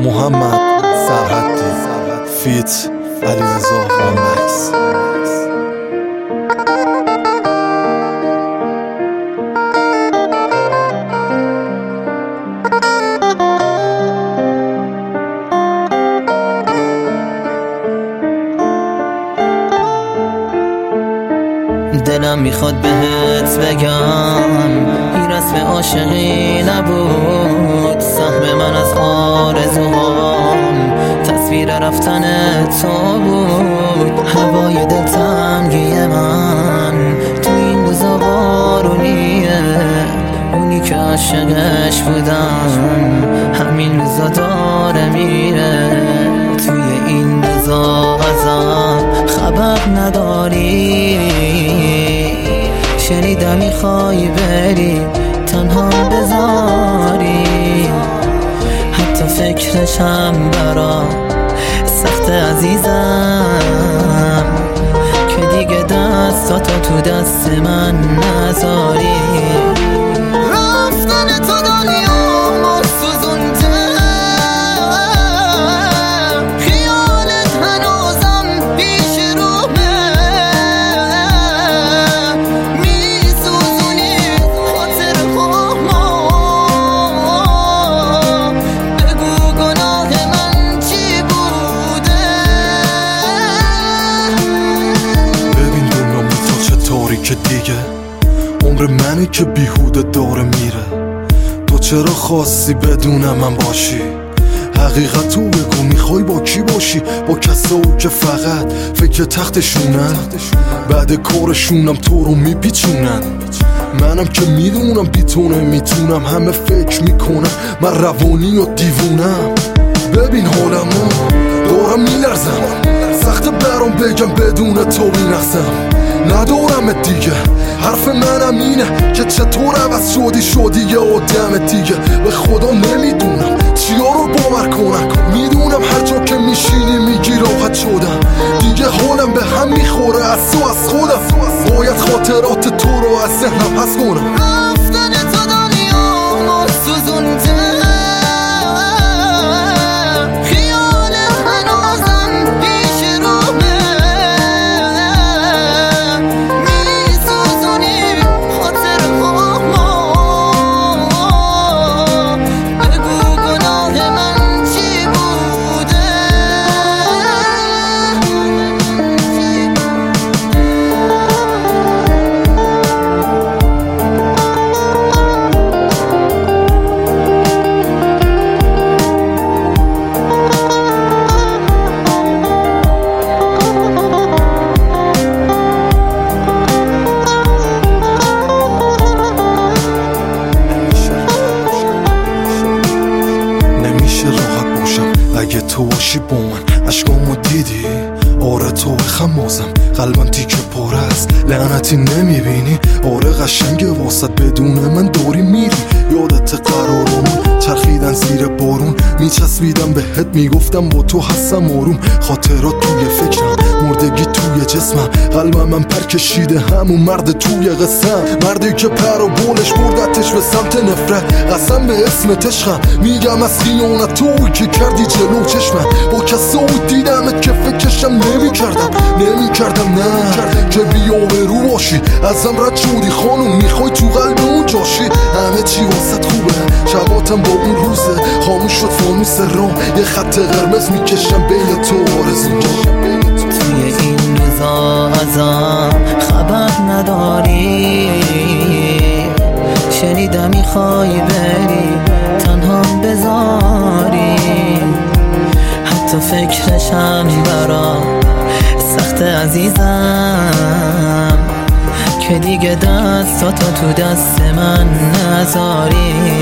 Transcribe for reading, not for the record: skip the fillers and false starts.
محمد سرحدی فیت علیرضا وانمکس. دلم میخواد بهت بگم این رسم عاشقی نبود، سهم من از آرزوهام تصویر رفتن تو بود. هوای دل تنگی من تو این روزا بارونیه، اونی که عاشقش بودم همین روزا داره میره. توی این روزا ازم خبر نداری، شنیدم میخوای بری تنها بذاری، حتی فکرشم برا سخت عزیزم که دیگه دستاتو تو دست من نذاری. رفتن تو دنیا ما سوزونده، خیالت هنوزم پیش رومه، میسوزونی خاطر ما. بگو گناه من چی بوده؟ ببین دنیا میتا چه تاریکه دیگه، عمر منی که بیهوده داره میره. تو چرا خواستی بدونم من باشی؟ حقیقتو بگو، میخوای با کی باشی؟ با کسایی که فقط فکر تختشونن، بعد کارشونم تو رو میپیچونن. منم که میدونم بی تو نمیتونم، همه فکر میکنم من روانی و دیوونم. ببین حالمو دارم میلرزم، سخت برام بگم بدون تو بینقصم. ندارم دیگه، حرف منم اینه که چطور عوض شدی یه آدم دیگه. به خدا نمیدونم چیا رو باور کنم، میدونم هر جا که میشینی میگی راحت شدم. دیگه حالم به هم میخوره از تو از خودم، باید خاطرات تو رو از ذهنم حذف کنم. رفتن تو دنیا ما سوزونده، خیال هنوزم پیش رومه، میسوزونی خاطر ما. بگو گناه من چی بوده؟ اگه تو باشی با من عشقامو دیدی، آره تو خمازم قلبم تیکه پاره است، لعنتی نمیبینی؟ آره قشنگه واسط بدون من داری میری. یادت قرارمون چرخیدن زیر بارون، میچسبیدم بهت میگفتم با تو هستم آروم. خاطرات توی فکرم، مردگی توی جسمم، قلبم من پر کشیده همون مرد توی قسم. مردی که پر و بولش بردتش به سمت نفرت، قسم به اسم عشقم میگم از خیانت توی که کردی جلو چشمم. با کسایی دیدمت که فکرشم نمیکردم نه که بی‌آبرو باشی. ازم رد شدی خانوم، میخوای تو قلب اون جاشی. همه چی واسط خوبه، شباتم با اون روزه، خاموش شد فانوس رام، یه خط قرمز میکشم بین تو آرزوم. توی این روزا ازم خبر نداری، شنیدم میخوای بری تنها بذاری، حتی فکرشم برا سخت عزیزم که دیگه دستاتو تو دست من نذاری.